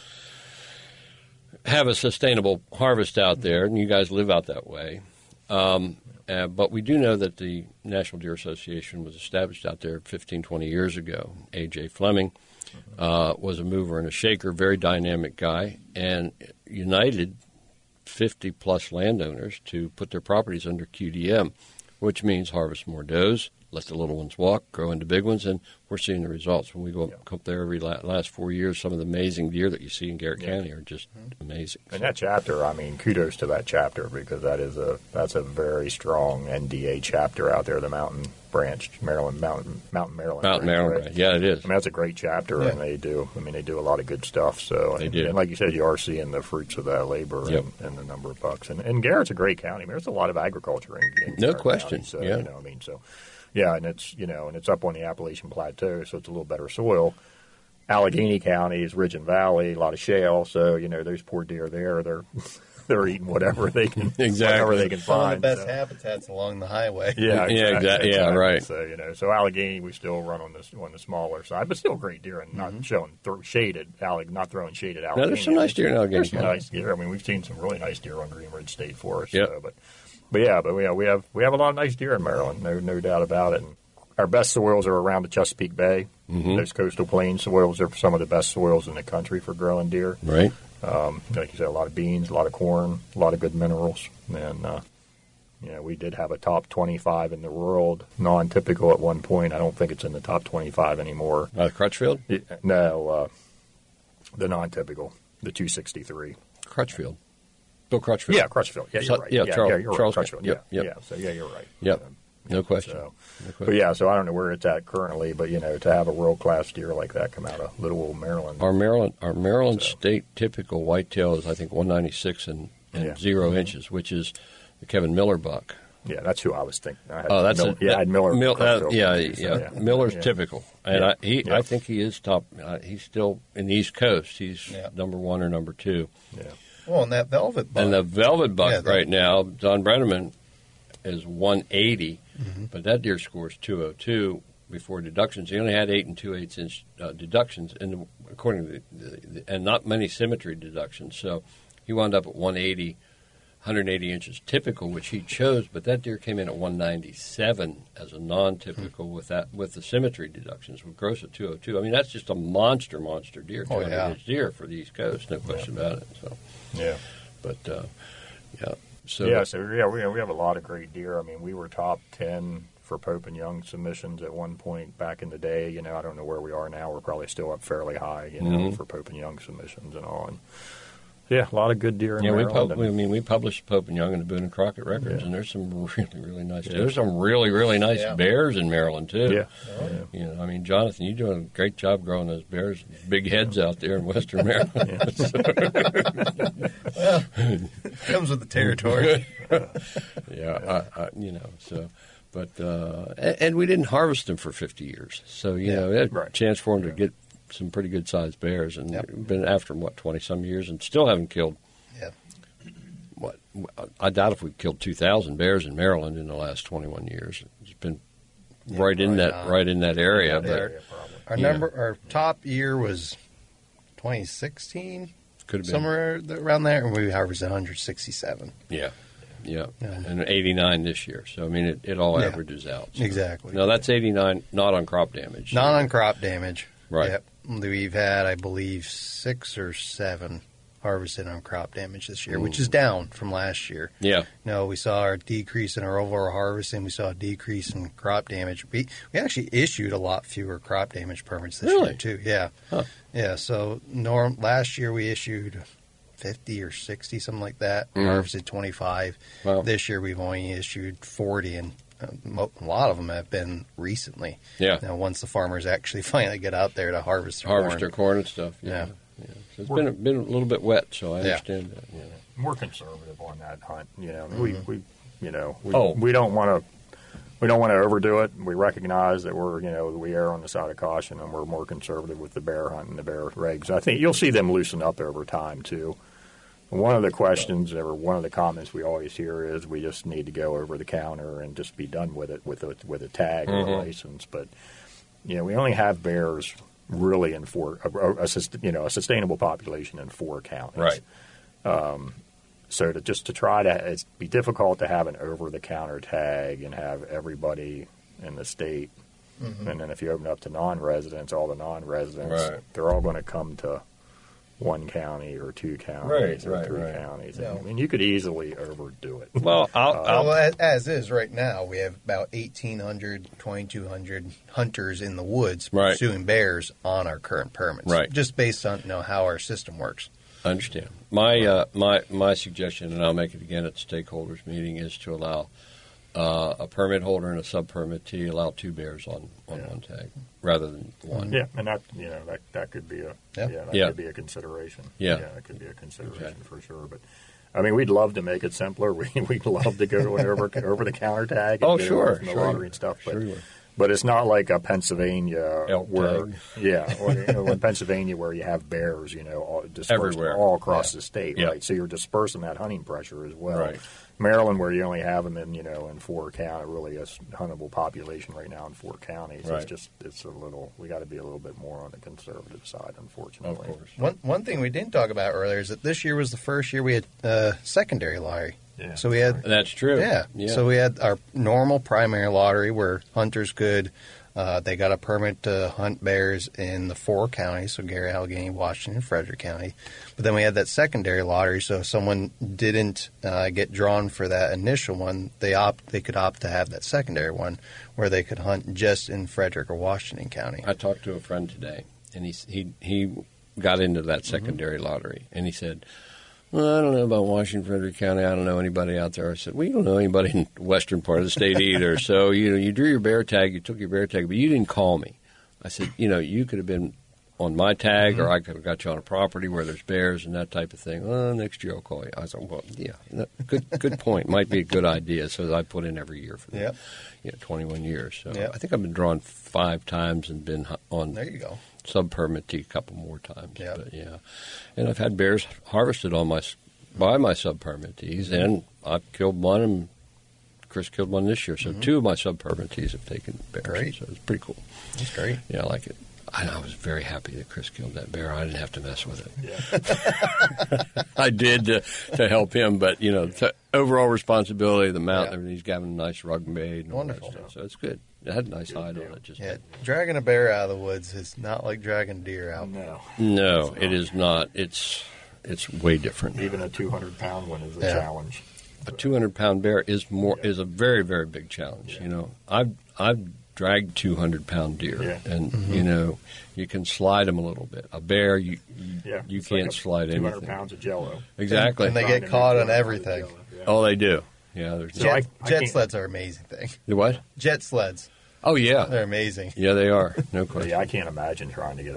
have a sustainable harvest out there, and you guys live out that way. Um, uh, but we do know that the National Deer Association was established out there fifteen, twenty years ago. A J Fleming uh, was a mover and a shaker, very dynamic guy, and united fifty-plus landowners to put their properties under Q D M, which means harvest more does, let the little ones walk, grow into big ones, and we're seeing the results. When we go up, up there every la- last four years, some of the amazing deer that you see in Garrett Yeah. County are just amazing. And that chapter, I mean, kudos to that chapter because that is a that's a very strong N D A chapter out there, the Mountain Branch, Maryland, Mountain, Mountain Maryland. Mountain Branch, Maryland, right? yeah, it is. I mean, that's a great chapter, Yeah. and they do. I mean, they do a lot of good stuff. So They and, do. and like you said, you are seeing the fruits of that labor Yep. and, and the number of bucks. And, and Garrett's a great county. I mean, there's a lot of agriculture in, in No Garrett question, County, so, yeah. you know, I mean, so yeah, and it's you know, and it's up on the Appalachian Plateau, so it's a little better soil. Allegheny County is ridge and valley, a lot of shale. So you know, those poor deer there, they're they're eating whatever they can, Exactly. whatever they can Some find. of the best so. habitats along the highway. Yeah, Yeah, exactly, exa- yeah, exactly. right. So you know, so Allegheny we still run on this on the smaller side, but still great deer and not showing th- shaded Alleg, not throwing shaded Allegheny. Now, there's some nice deer in Allegheny There's some County. nice deer. I mean, we've seen some really nice deer on Green Ridge State Forest. Yep. So, but but yeah, but we we have we have a lot of nice deer in Maryland. No no doubt about it. And our best soils are around the Chesapeake Bay. Mm-hmm. Those coastal plain soils are some of the best soils in the country for growing deer. Right? Um, like you said, a lot of beans, a lot of corn, a lot of good minerals. And, uh, you know, we did have a top twenty-five in the world, non-typical at one point. I don't think it's in the top twenty-five anymore. Uh, Crutchfield? It- no, uh, the non-typical, the two sixty-three. Crutchfield. Bill Crutchfield. Yeah, Crutchfield. Yeah, So- you're right. yeah, yeah, Charles- yeah, you're Charles- right. Crutchfield. yep, yeah, yep. yeah. So, yeah, you're right. Yep. Um, No question. So, No question. but yeah, so I don't know where it's at currently, but you know, to have a world class deer like that come out of little old Maryland, Our Maryland, our Maryland So- state typical whitetail is, I think, one ninety-six and, and Yeah. zero inches, which is the Kevin Miller buck. yeah, that's who I was thinking. I had Oh, that's Miller, a, yeah, I had Miller. Mil- uh, Crutchfield, yeah, so, yeah, Miller's yeah. typical, and Yeah. I, he, Yeah. I think he is top. Uh, he's still in the East Coast. He's Yeah. number one or number two. Yeah. Well, and that velvet buck. And the velvet buck Yeah, that- right now, Don Brenneman, is one eighty, Mm-hmm. but that deer scores two oh two before deductions. He only had eight and two eighths inch uh, deductions, in, according to the, the, and not many symmetry deductions. So he wound up at one eighty, one eighty inches typical, which he chose. But that deer came in at one ninety-seven as a non-typical Hmm. with that with the symmetry deductions, with gross at two oh two. I mean, that's just a monster, monster deer, Oh, two hundred yeah. inch deer for the East Coast, no question about it. So, Yeah. but uh, yeah. So yeah, so yeah, we, we have a lot of great deer. I mean, we were top ten for Pope and Young submissions at one point back in the day. You know, I don't know where we are now. We're probably still up fairly high, you know, Mhm. for Pope and Young submissions and all. And yeah, a lot of good deer in Yeah, we, Maryland. pub- I mean, we published Pope and Young and the Boone and Crockett records, Yeah. and there's some really, really nice. Yeah. There's some really, really nice Yeah. bears in Maryland too. yeah, Oh, yeah. You know, I mean, Jonathan, you're doing a great job growing those bears, big heads out there in Western Maryland. Comes with the territory. yeah, I, I, you know. So, But uh, and, and we didn't harvest them for fifty years, so you Yeah, know, we had right. a chance for them Yeah. to get some pretty good sized bears, and Yep. we've been after them what twenty some years, and still haven't killed. Yeah. What I doubt if we've killed two thousand bears in Maryland in the last twenty one years. It's been Yeah, right in right that on. right in that area, That but area, probably. Our Yeah. number, our top year was twenty sixteen, could have been somewhere around there, and we harvested one hundred sixty-seven. yeah. Yeah, Yeah. and eighty-nine this year. So I mean, it, it all Yeah. averages out. So. Exactly. No, that's eighty-nine, not on crop damage. Not on crop damage. Right. Yep. We've had, I believe, six or seven harvested on crop damage this year, which is down from last year. Yeah, No, we saw a decrease in our overall harvesting. We saw a decrease in crop damage. We we actually issued a lot fewer crop damage permits this Really? year too. Yeah, Huh. yeah. So norm last year we issued fifty or sixty, something like that. Mhm. Harvested twenty-five. Wow. This year we've only issued forty, and uh, mo- a lot of them have been recently. yeah. Now, once the farmers actually finally get out there to harvest their Harvest corn. their corn and stuff. Yeah, Yeah. yeah. So it's been a, been a little bit wet, so I Yeah. understand that. Yeah. We're conservative on that hunt. You know, we, we you know we, Oh. we don't want to we don't want to overdo it. We recognize that we're you know we err on the side of caution, and we're more conservative with the bear hunt and the bear regs. I think you'll see them loosen up over time too. One of the questions or one of the comments we always hear is we just need to go over the counter and just be done with it with a, with a tag or Mhm. a license. But you know, we only have bears really in four, a, a, sus- you know, a sustainable population in four counties. Right. So to just to try to, it'd be difficult to have an over-the-counter tag and have everybody in the state. Mm-hmm. And then if you open up to non-residents, all the non-residents, Right. they're all going to come to one county or two counties Right, or right, three right. counties. Yeah. I mean, you could easily overdo it. Well, I'll, I'll, Well, as, as is right now, we have about eighteen hundred, twenty-two hundred hunters in the woods Right. pursuing bears on our current permits. Right. Just based on you know how our system works. I understand. My uh, my my suggestion, and I'll make it again at the stakeholders meeting, is to allow uh, a permit holder and a sub permittee allow two bears on, on Yeah. one tag rather than one. Yeah, and that you know that that could be a Yeah. yeah, that Yeah. could be a consideration. Yeah. that could be a consideration Okay. for sure. But I mean, we'd love to make it simpler. We we'd love to go to an over over the counter tag. And Oh, get it sure, from the sure. lottery and stuff. But Sure you would. but it's not like a Pennsylvania Elk where tag. yeah, or, you know, in Pennsylvania where you have bears, you know, all dispersed Everywhere. all across Yeah. the state, Yeah. right? So you're dispersing that hunting pressure as well. Right. Maryland, where you only have them in, you know, in four counties, really a huntable population right now in four counties. Right. It's just, it's a little, we got to be a little bit more on the conservative side, unfortunately. Of course. One one thing we didn't talk about earlier is that this year was the first year we had uh, secondary lottery. Yeah. So we had That's true. yeah. yeah. So we had our normal primary lottery where hunters could uh, they got a permit to hunt bears in the four counties, so Gary, Allegheny, Washington, Frederick County. But then we had that secondary lottery, so if someone didn't uh, get drawn for that initial one, they opt they could opt to have that secondary one where they could hunt just in Frederick or Washington County. I talked to a friend today, and he he he got into that Mm-hmm. secondary lottery, and he said, "Well, I don't know about Washington, Frederick County. I don't know anybody out there." I said, "Well, you don't know anybody in the western part of the state either. So you know, you drew your bear tag, you took your bear tag, but you didn't call me." I said, "You know, you could have been on my tag, or I could have got you on a property where there's bears and that type of thing. Well, next year I'll call you." I said, "Well, yeah, no, good good point. Might be a good idea." So I put in every year for that. Yep. You know, twenty-one years. So Yep. I think I've been drawn five times and been hu- on There you go. sub permittee a couple more times. Yep. But yeah, and I've had bears harvested on my s- by my sub permittees, and I've killed one, and Chris killed one this year. So two of my sub permittees have taken bears. Great. So it's pretty cool. That's great. Yeah, I like it. I, I was very happy that Chris killed that bear. I didn't have to mess with it. Yeah. I did to, to help him, but you know, the overall responsibility of the mount. Yeah. and He's got a nice rug made and all Wonderful. that stuff. So it's good. It had a nice hide on it. Just Yeah, dragging a bear out of the woods is not like dragging a deer out. No. no, it is not. It's it's way different. Even a two hundred pound one is a Yeah. challenge. A two hundred pound bear is more is a very very big challenge. Yeah. You know, I've I've dragged two hundred pound deer, Yeah. and Mm-hmm. you know, you can slide them a little bit. A bear, you you, Yeah. you it's can't like a slide two hundred anything. pounds of jello. Exactly. And they Trying get to caught make on two hundred everything. pounds of jello. Yeah. Oh, they do. Yeah, there's So no, I- Jet, I jet can't- sleds are an amazing thing. the what? Jet sleds, Oh yeah, they're amazing. yeah they are. No question. Yeah, I can't imagine trying to get a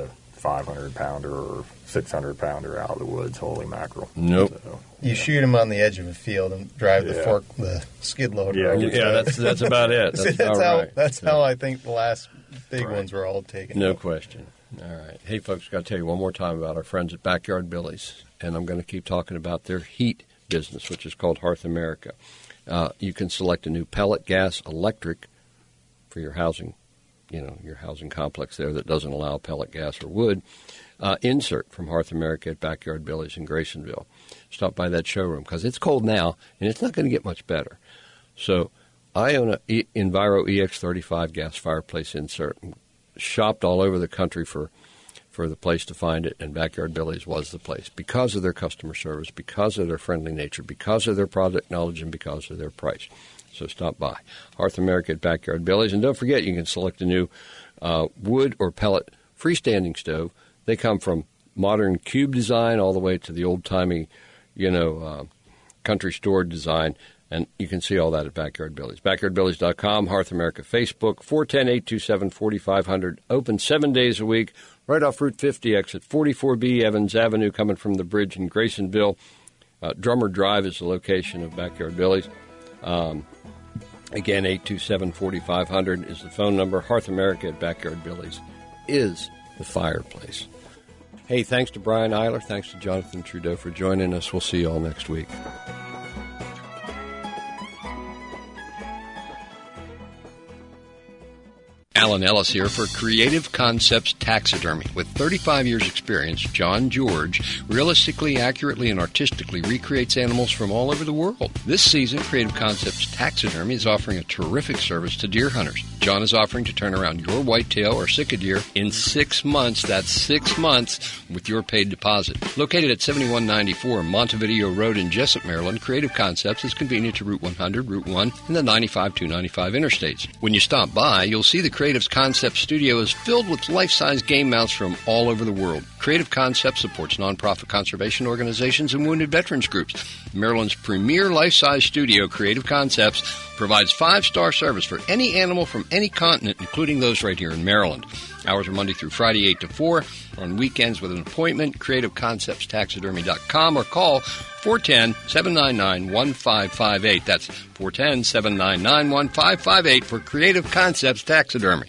five hundred pounder or six hundred pounder out of the woods, holy mackerel. Nope. So, You yeah. shoot them on the edge of a field and drive the Yeah. fork, the skid loader. Yeah, over. you- Yeah, that's that's about it. See, That's, that's about how right. that's Yeah. how I think the last big Right. ones were all taken. No question. All right. Hey, folks, got to tell you one more time about our friends at Backyard Billy's, and I'm going to keep talking about their heat business, which is called Hearth America. Uh, you can select a new pellet gas electric for your housing, you know, your housing complex there that doesn't allow pellet gas or wood. Uh, insert from Hearth America at Backyard Billy's in Graysonville. Stop by that showroom because it's cold now, and it's not going to get much better. So I own a e- Enviro E X thirty-five gas fireplace insert. Shopped all over the country for for the place to find it, and Backyard Billy's was the place because of their customer service, because of their friendly nature, because of their product knowledge, and because of their price. So stop by. Hearth America at Backyard Billy's. And don't forget, you can select a new uh, wood or pellet freestanding stove. They come from modern cube design all the way to the old-timey, you know, uh, country store design. And you can see all that at Backyard Billy's. backyard billy's dot com, Hearth America Facebook, four one zero, eight two seven, four five zero zero. Open seven days a week, right off Route fifty, exit forty-four B, Evans Avenue, coming from the bridge in Graysonville. Uh, Drummer Drive is the location of Backyard Billy's. Um, again, eight two seven, four five zero zero is the phone number. Hearth America at Backyard Billy's is the fireplace. Hey, thanks to Brian Eiler. Thanks to Jonathan Trudeau for joining us. We'll see you all next week. Alan Ellis here for Creative Concepts Taxidermy. With thirty-five years' experience, John George realistically, accurately, and artistically recreates animals from all over the world. This season, Creative Concepts Taxidermy is offering a terrific service to deer hunters. John is offering to turn around your whitetail or sika deer in six months. That's six months with your paid deposit. Located at seventy-one ninety-four Montevideo Road in Jessup, Maryland, Creative Concepts is convenient to Route one hundred, Route one, and the ninety-five two ninety-five interstates. When you stop by, you'll see the Creative Concepts studio is filled with life-size game mounts from all over the world. Creative Concepts supports nonprofit conservation organizations and wounded veterans groups. Maryland's premier life-size studio, Creative Concepts, provides five-star service for any animal from any continent, including those right here in Maryland. Hours are Monday through Friday, eight to four. On weekends with an appointment, creative concepts taxidermy dot com or call four one zero, seven nine nine, one five five eight. That's four one zero, seven nine nine, one five five eight for Creative Concepts Taxidermy.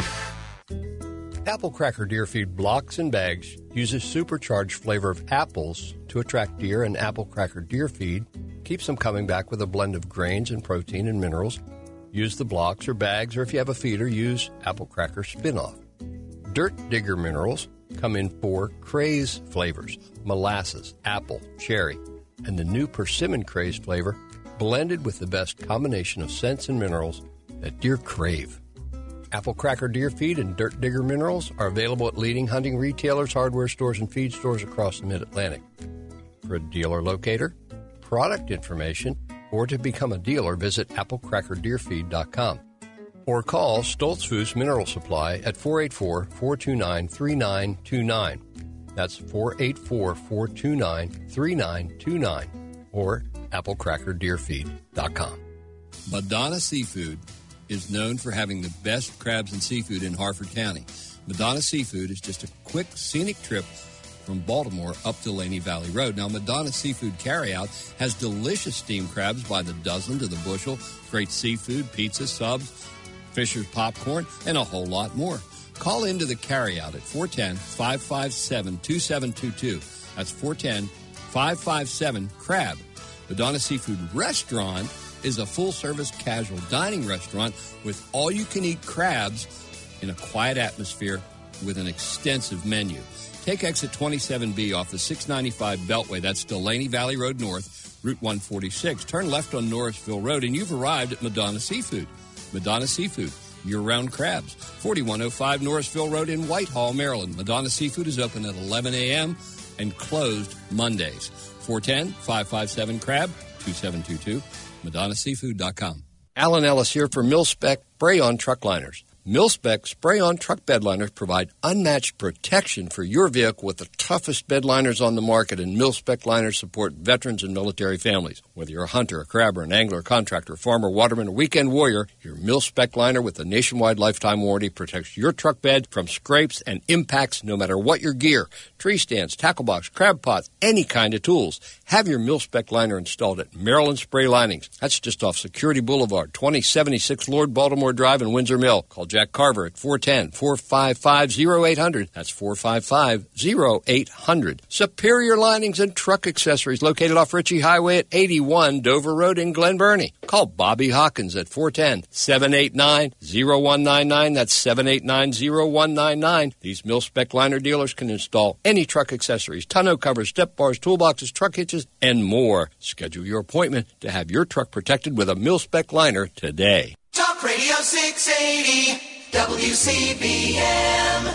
Apple Cracker Deer Feed blocks and bags uses supercharged flavor of apples to attract deer, and Apple Cracker Deer Feed keeps them coming back with a blend of grains and protein and minerals. Use the blocks or bags, or if you have a feeder, use Apple Cracker Spin-Off. Dirt Digger Minerals come in four craze flavors: molasses, apple, cherry, and the new persimmon craze flavor, blended with the best combination of scents and minerals that deer crave. Apple Cracker Deer Feed and Dirt Digger Minerals are available at leading hunting retailers, hardware stores, and feed stores across the Mid-Atlantic. For a dealer locator, product information, or to become a dealer, visit apple cracker deer feed dot com. Or call Stoltz Foods Mineral Supply at four eight four, four two nine, three nine two nine. That's four eight four, four two nine, three nine two nine. Or apple cracker deer feed dot com. Madonna Seafood is known for having the best crabs and seafood in Harford County. Madonna Seafood is just a quick, scenic trip from Baltimore up to Laney Valley Road. Now, Madonna Seafood Carryout has delicious steamed crabs by the dozen to the bushel, great seafood, pizza, subs, Fisher's popcorn, and a whole lot more. Call into the carryout at four one zero, five five seven, two seven two two. That's four one zero, five five seven, CRAB. Madonna Seafood Restaurant is a full-service casual dining restaurant with all-you-can-eat crabs in a quiet atmosphere with an extensive menu. Take exit twenty-seven B off the six ninety-five Beltway. That's Delaney Valley Road North, Route one forty-six. Turn left on Norrisville Road, and you've arrived at Madonna Seafood. Madonna Seafood, year-round crabs. forty-one oh five Norrisville Road in Whitehall, Maryland. Madonna Seafood is open at eleven a.m. and closed Mondays. four one zero, five five seven, CRAB, two seven two two, madonna seafood dot com. Alan Ellis here for Mil-Spec Spray-On Truck Liners. Mil-Spec spray-on truck bed liners provide unmatched protection for your vehicle with the toughest bed liners on the market, and Mil-Spec liners support veterans and military families. Whether you're a hunter, a crabber, an angler, a contractor, farmer, waterman, or weekend warrior, your Mil-Spec liner with a nationwide lifetime warranty protects your truck bed from scrapes and impacts no matter what your gear. Tree stands, tackle box, crab pots, any kind of tools. Have your Mil-Spec liner installed at Maryland Spray Linings. That's just off Security Boulevard, twenty seventy-six Lord Baltimore Drive in Windsor Mill. Call Jack Carver at four one zero, four five five, zero eight zero zero. That's four five five, zero eight zero zero. Superior Linings and Truck Accessories located off Ritchie Highway at eighty-one Dover Road in Glen Burnie. Call Bobby Hawkins at four one zero, seven eight nine, zero one nine nine. That's seven eight nine, zero one nine nine. These Mil-Spec liner dealers can install any truck accessories, tonneau covers, step bars, toolboxes, truck hitches, and more. Schedule your appointment to have your truck protected with a Mil-Spec liner today. Talk Radio six eighty, W C B M.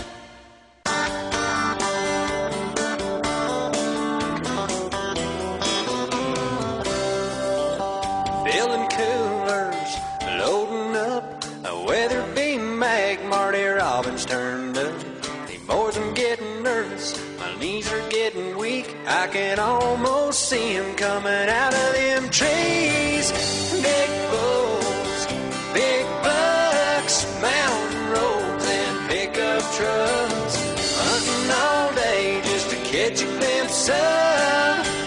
Filling coolers, loading up, a Weatherby Mag, Marty Robbins turned up. The boys, I'm getting nervous, my knees are getting weak. I can almost see them coming out of them trees. Big bulls, big bucks, mountain roads and pickup trucks, hunting all day just to catch a glimpse of